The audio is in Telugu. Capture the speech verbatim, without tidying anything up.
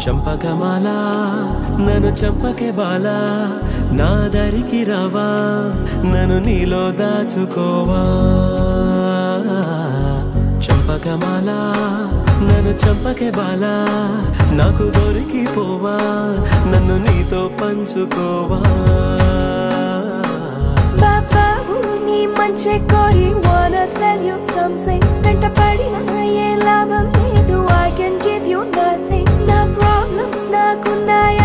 చంపకమాల నన్ను చంపకే బాల నా దరికి రావా నన్ను నీలో దాచుకోవా చంపకమాల నన్ను చంపకే బాల నాకు దొరికిపోవా నన్ను నీతో పంచుకోవా బాబు నీ మంచి కోరి wanna tell you something వెంట పడిన ఏ లాభం లేదు I can give you nothing నా problems నాకున్నాయా